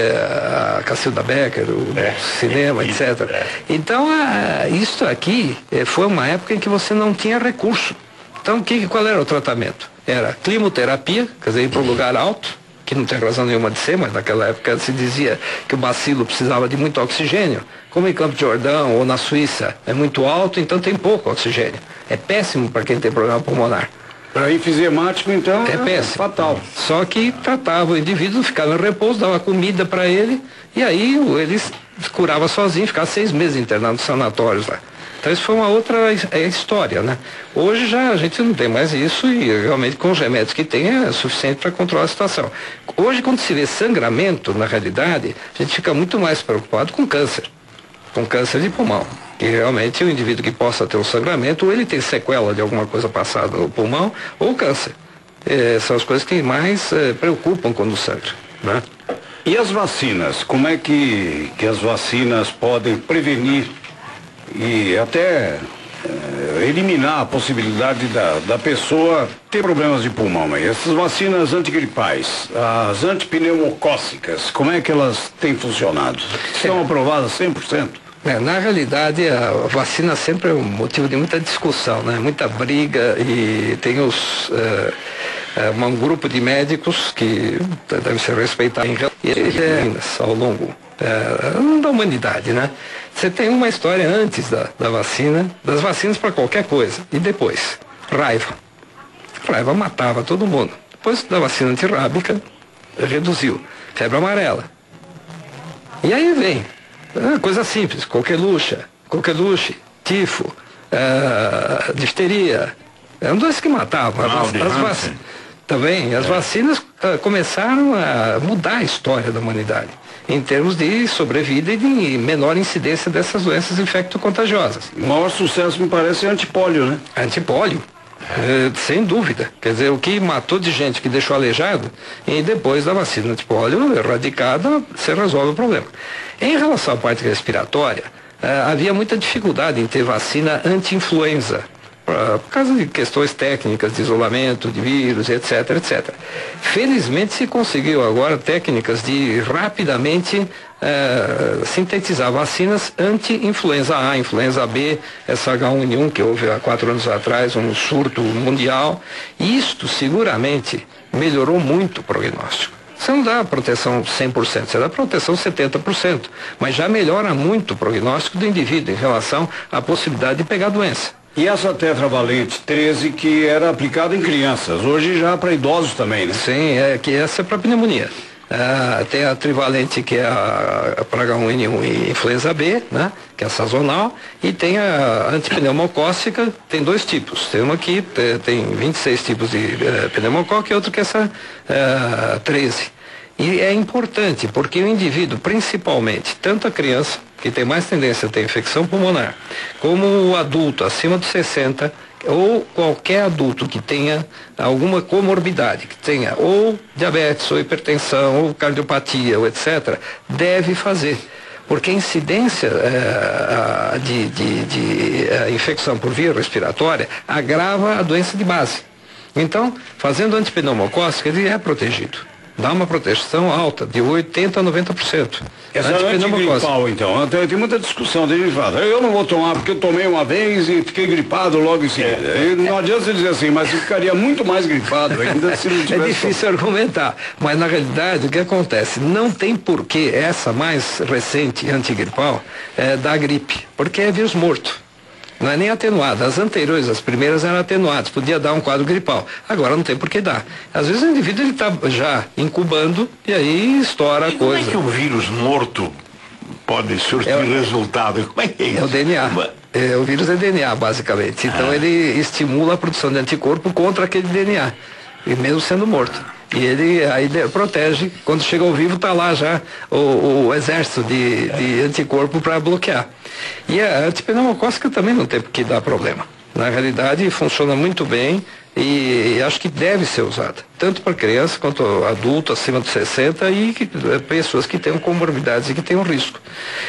a Cacilda Becker, o é. cinema, etcétera. É. Então, a, isso aqui foi uma época em que você não tinha recurso. Então, que, qual era o tratamento? Era climoterapia, quer dizer, ir para um lugar alto, que não tem razão nenhuma de ser, mas naquela época se dizia que o bacilo precisava de muito oxigênio. Como em Campos do Jordão ou na Suíça é muito alto, então tem pouco oxigênio. É péssimo para quem tem problema pulmonar. Para enfisemático, então, é, é péssimo. Fatal. Só que tratava o indivíduo, ficava em repouso, dava comida para ele, e aí ele curava sozinho, ficava seis meses internado nos sanatórios lá. Então isso foi uma outra história, né? Hoje já a gente não tem mais isso e realmente com os remédios que tem é suficiente para controlar a situação. Hoje quando se vê sangramento, na realidade, a gente fica muito mais preocupado com câncer, com câncer de pulmão. E realmente o indivíduo que possa ter um sangramento, ou ele tem sequela de alguma coisa passada no pulmão, ou câncer. É, são as coisas que mais é, preocupam quando sangra, né? E as vacinas? Como é que, que as vacinas podem prevenir e até eh, eliminar a possibilidade da, da pessoa ter problemas de pulmão? Aí? Essas vacinas antigripais, as antipneumocócicas, como é que elas têm funcionado? Estão aprovadas cem por cento? É, na realidade, a vacina sempre é um motivo de muita discussão, né? Muita briga, e tem os, uh, uh, um grupo de médicos que deve ser respeitado em relação ao longo uh, da humanidade, né? Você tem uma história antes da, da vacina, das vacinas para qualquer coisa, e depois, raiva. Raiva matava todo mundo. Depois da vacina antirrábica, reduziu. Febre amarela. E aí vem Ah, coisa simples, coqueluche, coqueluche, tifo, uh, difteria, eram dois que matavam. As, as vac... Também, as é. vacinas uh, começaram a mudar a história da humanidade, em termos de sobrevida e de menor incidência dessas doenças infecto-contagiosas. O maior sucesso, me parece, é antipólio, né? Antipólio. É, sem dúvida. Quer dizer, o que matou de gente que deixou aleijado, e depois da vacina antipólio erradicada, você resolve o problema. Em relação à parte respiratória, é, havia muita dificuldade em ter vacina anti-influenza, por causa de questões técnicas de isolamento de vírus, etc, etcétera. Felizmente se conseguiu agora técnicas de rapidamente uh, sintetizar vacinas anti-influenza A, influenza B, essa H um N um que houve há quatro anos atrás, um surto mundial. Isto seguramente melhorou muito o prognóstico. Você não dá proteção cem por cento, você dá proteção setenta por cento, mas já melhora muito o prognóstico do indivíduo em relação à possibilidade de pegar a doença. E essa tetravalente treze que era aplicada em crianças, hoje já para idosos também, né? Sim, é que essa é para pneumonia. Ah, tem a trivalente, que é a, a H um N um e influenza B, né? Que é sazonal, e tem a antipneumocócica, tem dois tipos. Tem uma que tem vinte e seis tipos de uh, pneumocoque e outra que é essa uh, treze. E é importante, porque o indivíduo, principalmente, tanto a criança, que tem mais tendência a ter infecção pulmonar, como o adulto acima dos sessenta, ou qualquer adulto que tenha alguma comorbidade, que tenha ou diabetes, ou hipertensão, ou cardiopatia, ou etcétera, deve fazer. Porque a incidência é, de, de, de é, infecção por via respiratória agrava a doença de base. Então, fazendo antipneumocócica, ele é protegido. Dá uma proteção alta, de oitenta a noventa por cento. Essa é antigripal, então. Tem muita discussão dele. Fala, eu não vou tomar porque eu tomei uma vez e fiquei gripado logo em seguida. É. Não adianta você dizer assim, mas eu ficaria muito mais gripado ainda se não tivesse. É difícil tomado. argumentar, mas na realidade o que acontece? Não tem porquê essa mais recente antigripal é, dar gripe, porque é vírus morto. Não é nem atenuada. As anteriores, as primeiras eram atenuadas, podia dar um quadro gripal. Agora não tem por que dar. Às vezes o indivíduo está já incubando e aí estoura a coisa. Como é que o vírus morto pode surtir é, resultado? Como é que é isso? É o D N A. É, o vírus é D N A, basicamente. Então ah. ele estimula a produção de anticorpo contra aquele D N A, e mesmo sendo morto. E ele aí protege, quando chega ao vivo está lá já o, o exército de, de anticorpo para bloquear. E a antipneumocócica também não tem que dar problema. Na realidade funciona muito bem e, e acho que deve ser usada, tanto para criança quanto adulto acima dos sessenta e que, pessoas que tenham comorbidades e que tenham risco.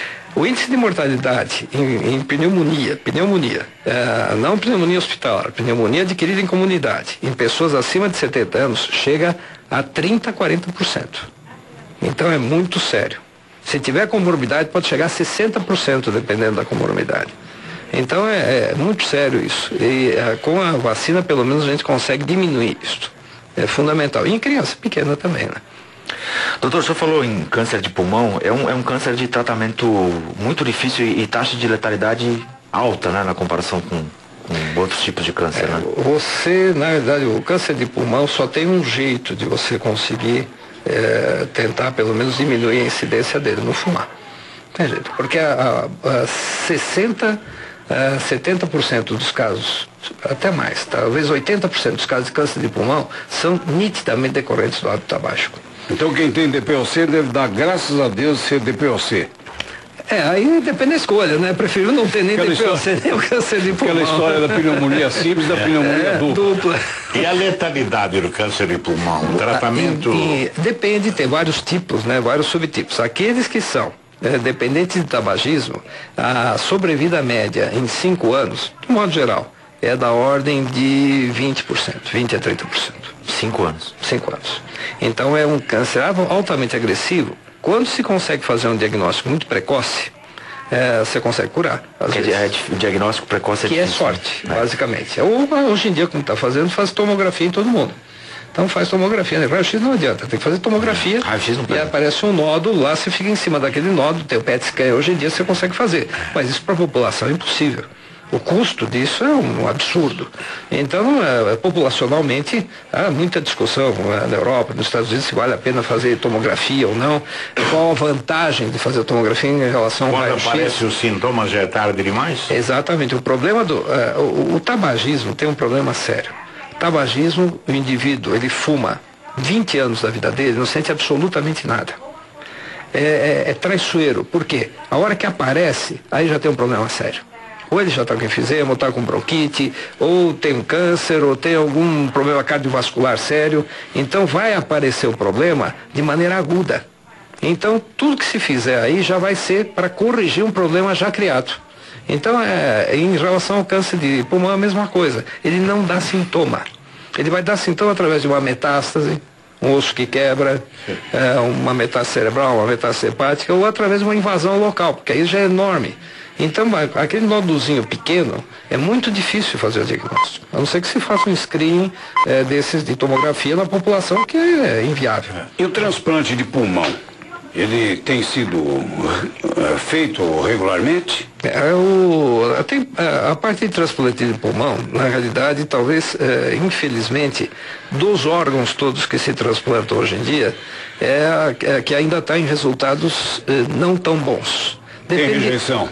O índice de mortalidade em, em pneumonia, pneumonia, é, não pneumonia hospitalar, pneumonia adquirida em comunidade, em pessoas acima de setenta anos, chega a trinta a quarenta por cento. Então é muito sério. Se tiver comorbidade, pode chegar a sessenta por cento, dependendo da comorbidade. Então é, é muito sério isso. E é, com a vacina, pelo menos, a gente consegue diminuir isso. É fundamental. E em criança pequena também, né? Doutor, o senhor falou em câncer de pulmão, é um, é um câncer de tratamento muito difícil e, e taxa de letalidade alta, né, na comparação com, com outros tipos de câncer, é, né? Você, na verdade, o câncer de pulmão só tem um jeito de você conseguir é, tentar, pelo menos, diminuir a incidência dele, não fumar. Tem jeito, porque a, a, a sessenta, a setenta por cento dos casos, até mais, talvez oitenta por cento dos casos de câncer de pulmão são nitidamente decorrentes do hábito tabágico. Então quem tem D P O C deve dar graças a Deus ser D P O C. É, aí depende da escolha, né? Prefiro não ter nem D P O C, nem o câncer de pulmão. Aquela história da pneumonia simples, da pneumonia é, dupla. dupla. E a letalidade do câncer de pulmão? O tratamento... Em, em, depende, tem vários tipos, né? Vários subtipos. Aqueles que são é, dependentes de tabagismo, a sobrevida média em cinco anos, de modo geral, é da ordem de vinte por cento, vinte a trinta por cento. Cinco anos. Cinco anos. Então é um câncer altamente agressivo. Quando se consegue fazer um diagnóstico muito precoce, é, você consegue curar. Às Porque vezes. é, o diagnóstico precoce é Que difícil. é sorte, né? basicamente. Ou, hoje em dia, como está fazendo, faz tomografia em todo mundo. Então faz tomografia, né? Raio-X não adianta, tem que fazer tomografia. Raio-X não e pega. aparece um nódulo lá, você fica em cima daquele nódulo, tem o P E T scan, hoje em dia você consegue fazer. Mas isso para a população é impossível. O custo disso é um absurdo. Então, é, populacionalmente, há muita discussão é, na Europa, nos Estados Unidos, se vale a pena fazer tomografia ou não. Qual a vantagem de fazer tomografia em relação ao Quando raio-X? aparecem os sintomas, já é tarde demais? Exatamente. O problema do... é, o, o tabagismo tem um problema sério. O tabagismo, o indivíduo, ele fuma vinte anos da vida dele, não sente absolutamente nada. É, é, é traiçoeiro. Por quê? A hora que aparece, aí já tem um problema sério. Ou ele já está com enfisema, ou está com bronquite, ou tem um câncer, ou tem algum problema cardiovascular sério. Então vai aparecer o problema de maneira aguda. Então tudo que se fizer aí já vai ser para corrigir um problema já criado. Então é, em relação ao câncer de pulmão é a mesma coisa. Ele não dá sintoma. Ele vai dar sintoma através de uma metástase, um osso que quebra, é, uma metástase cerebral, uma metástase hepática, ou através de uma invasão local, porque aí já é enorme. Então, aquele nódulozinho pequeno, é muito difícil fazer o diagnóstico. A não ser que se faça um screening é, desses de tomografia na população, que é inviável. E o transplante de pulmão? Ele tem sido uh, feito regularmente? É, o, tem, a parte de transplante de pulmão, na realidade, talvez, é, infelizmente, dos órgãos todos que se transplantam hoje em dia, é, a, é que ainda está em resultados é, não tão bons. Depende... Tem rejeição?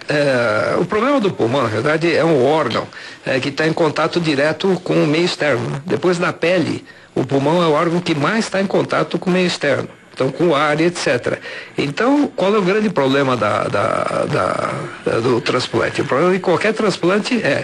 É, o problema do pulmão, na verdade, é um órgão é, que está em contato direto com o meio externo. Né? Depois da pele, o pulmão é o órgão que mais está em contato com o meio externo. Então, com o ar, etcétera. Então, qual é o grande problema da, da, da, da, do transplante? O problema de qualquer transplante é,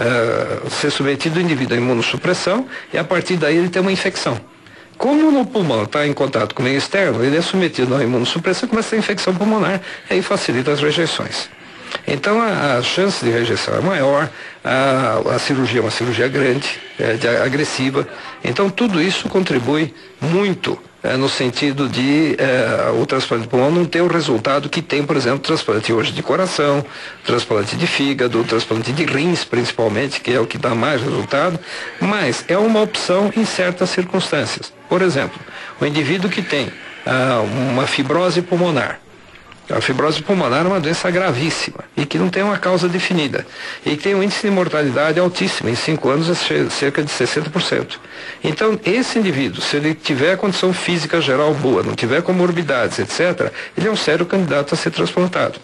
é ser submetido o indivíduo à imunossupressão e, a partir daí, ele tem uma infecção. Como no pulmão está em contato com o meio externo, ele é submetido à imunossupressão e começa a ter infecção pulmonar, e aí facilita as rejeições. Então a, a chance de rejeição é maior, a, a cirurgia é uma cirurgia grande, é, de, agressiva, então tudo isso contribui muito é, no sentido de é, o transplante de pulmão não ter o resultado que tem, por exemplo, transplante hoje de coração, transplante de fígado, transplante de rins principalmente, que é o que dá mais resultado, mas é uma opção em certas circunstâncias. Por exemplo, o indivíduo que tem ah, uma fibrose pulmonar. A fibrose pulmonar é uma doença gravíssima e que não tem uma causa definida e que tem um índice de mortalidade altíssimo, em cinco anos é cerca de sessenta por cento. Então, esse indivíduo, se ele tiver condição física geral boa, não tiver comorbidades, etcétera, ele é um sério candidato a ser transplantado.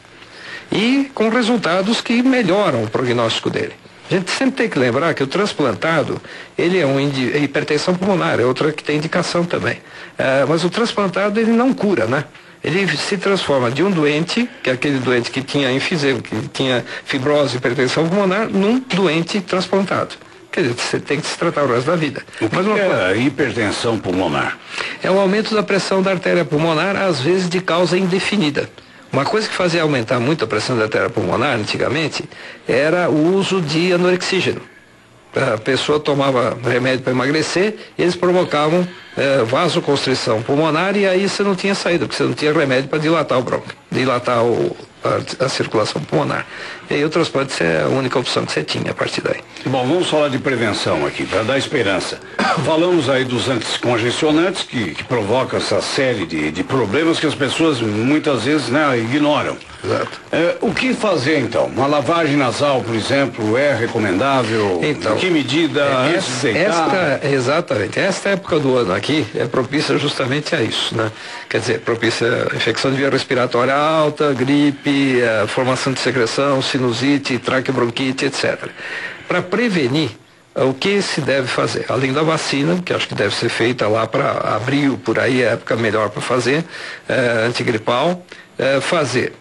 E com resultados que melhoram o prognóstico dele. A gente sempre tem que lembrar que o transplantado, ele é um indi- é hipertensão pulmonar, é outra que tem indicação também. É, mas o transplantado, ele não cura, né? Ele se transforma de um doente, que é aquele doente que tinha enfisema, que tinha fibrose, hipertensão pulmonar, num doente transplantado. Quer dizer, você tem que se tratar o resto da vida. O que Mas uma é coisa, a hipertensão pulmonar? é o aumento da pressão da artéria pulmonar, às vezes de causa indefinida. Uma coisa que fazia aumentar muito a pressão da artéria pulmonar, antigamente, era o uso de anorexígeno. A pessoa tomava remédio para emagrecer e eles provocavam é, vasoconstrição pulmonar e aí você não tinha saída, porque você não tinha remédio para dilatar o bronco, dilatar o, a, a circulação pulmonar. E aí o transplante é a única opção que você tinha a partir daí. Bom, vamos falar de prevenção aqui, para dar esperança. Falamos aí dos anticongestionantes que, que provocam essa série de, de problemas que as pessoas muitas vezes, né, ignoram. Exato. É, o que fazer então? Uma lavagem nasal, por exemplo, é recomendável? Então, em que medida? É, Antes de deitar? esta, exatamente. Esta época do ano aqui é propícia justamente a isso, né? Quer dizer, propícia a infecção de via respiratória alta, gripe, a formação de secreção, sinusite, traqueobronquite, etcétera. Para prevenir, o que se deve fazer? Além da vacina, que acho que deve ser feita lá para abril, por aí, é a época melhor para fazer, é, antigripal, é, fazer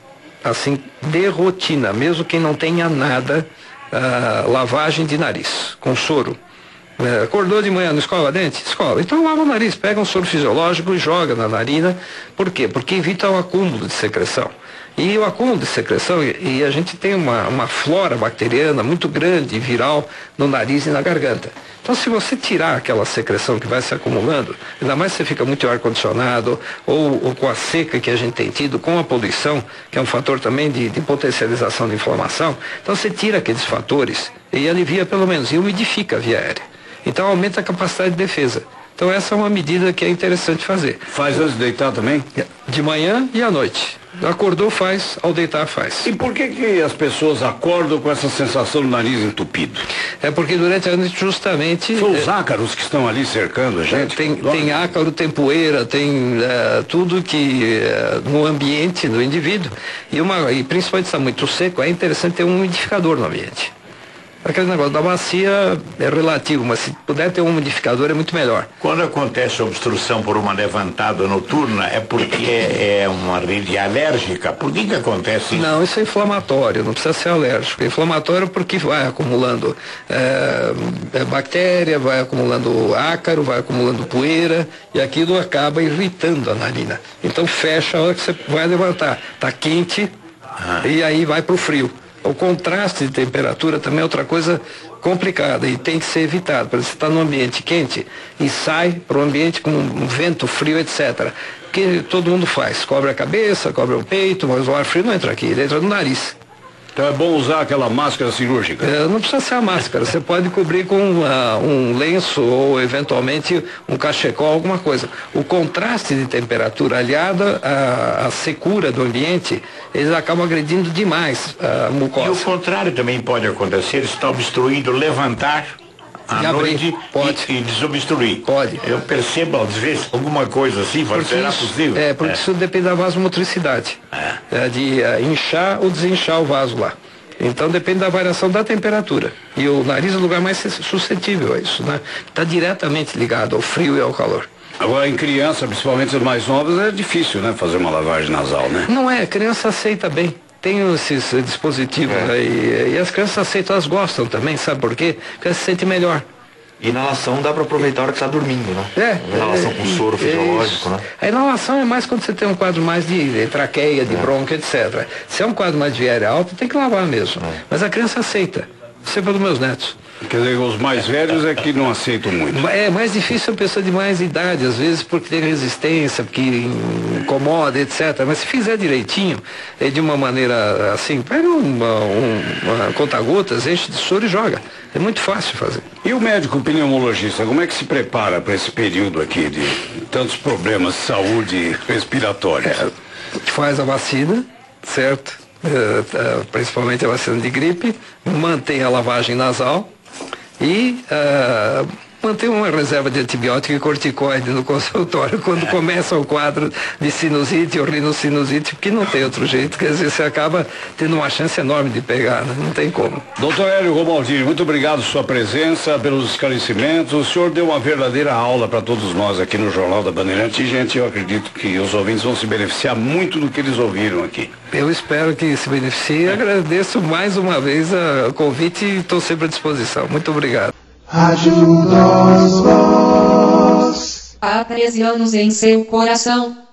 assim, de rotina, mesmo quem não tenha nada, uh, lavagem de nariz, com soro. Uh, acordou de manhã, não escova dente? Escova. Então lava o nariz, pega um soro fisiológico e joga na narina. Por quê? Porque evita o acúmulo de secreção. E o acúmulo de secreção, e, e a gente tem uma, uma flora bacteriana muito grande, viral, no nariz e na garganta. Então, se você tirar aquela secreção que vai se acumulando, ainda mais se você fica muito ar-condicionado, ou, ou com a seca que a gente tem tido, com a poluição, que é um fator também de, de potencialização de inflamação, então você tira aqueles fatores e alivia pelo menos, e umidifica a via aérea. Então, aumenta a capacidade de defesa. Então, essa é uma medida que é interessante fazer. Faz antes de deitar também? De manhã e à noite. Acordou, faz, ao deitar, faz. E por que que as pessoas acordam com essa sensação do nariz entupido? É porque durante a noite justamente... São os ácaros que estão ali cercando a gente? Tem, tem ácaro, tem poeira, tem uh, tudo que uh, no ambiente do indivíduo. E, uma, e principalmente se está muito seco, é interessante ter um umidificador no ambiente. Aquele negócio da bacia é relativo, mas se puder ter um umidificador é muito melhor. Quando acontece obstrução por uma levantada noturna, é porque é, é uma rede alérgica? Por que que acontece isso? Não, isso é inflamatório, não precisa ser alérgico. É inflamatório porque vai acumulando é, é, bactéria, vai acumulando ácaro, vai acumulando poeira, e aquilo acaba irritando a narina. Então fecha a hora que você vai levantar. Está quente, ah. e aí vai para o frio. O contraste de temperatura também é outra coisa complicada e tem que ser evitado. Por exemplo, você está num ambiente quente e sai para um ambiente com um vento frio, etcétera. Que todo mundo faz, cobre a cabeça, cobre o peito, mas o ar frio não entra aqui, ele entra no nariz. Então é bom usar aquela máscara cirúrgica? É, não precisa ser a máscara, você pode cobrir com uh, um lenço ou eventualmente um cachecol, alguma coisa. O contraste de temperatura aliado à, à secura do ambiente, eles acabam agredindo demais a mucosa. E o contrário também pode acontecer, está obstruído, levantar à e noite abrir, pode. E, e desobstruir. Pode. Eu percebo às vezes alguma coisa assim, porque será isso, possível? É, porque é. isso depende da vasomotricidade. É. É de uh, inchar ou desinchar o vaso lá. Então depende da variação da temperatura. E o nariz é o lugar mais suscetível a isso, né? Está diretamente ligado ao frio e ao calor. Agora, em criança, principalmente os mais novos, é difícil, né? Fazer uma lavagem nasal, né? Não é, a criança aceita bem. Tem esses dispositivos é. aí. E as crianças aceitam, elas gostam também, sabe por quê? Porque elas se sentem melhor. Inalação dá para aproveitar a hora que está dormindo, né? É. Inalação com soro fisiológico, né? A inalação é mais quando você tem um quadro mais de, de traqueia, de é. bronco, etcétera. Se é um quadro mais de viária alta, tem que lavar mesmo. É. Mas a criança aceita. Isso é pelos meus netos. Quer dizer, os mais velhos é que não aceitam muito. É mais difícil a pessoa de mais idade, às vezes porque tem resistência, porque incomoda, etcétera. Mas se fizer direitinho, é de uma maneira assim, pega uma, uma conta-gotas, enche de soro e joga. É muito fácil fazer. E o médico pneumologista, como é que se prepara para esse período aqui de tantos problemas de saúde respiratória? É, faz a vacina, certo? É, principalmente a vacina de gripe, mantém a lavagem nasal e uh, mantém uma reserva de antibiótico e corticoide no consultório quando começa o quadro de sinusite ou rinocinusite, porque não tem outro jeito, quer dizer, você acaba tendo uma chance enorme de pegar, né? Não tem como. Doutor Hélio Romaldini, muito obrigado pela sua presença, pelos esclarecimentos. O senhor deu uma verdadeira aula para todos nós aqui no Jornal da Bandeirantes e, gente, eu acredito que os ouvintes vão se beneficiar muito do que eles ouviram aqui. Eu espero que se beneficie. Agradeço mais uma vez o convite e estou sempre à disposição. Muito obrigado. Ajuda os vós. Há treze anos em seu coração.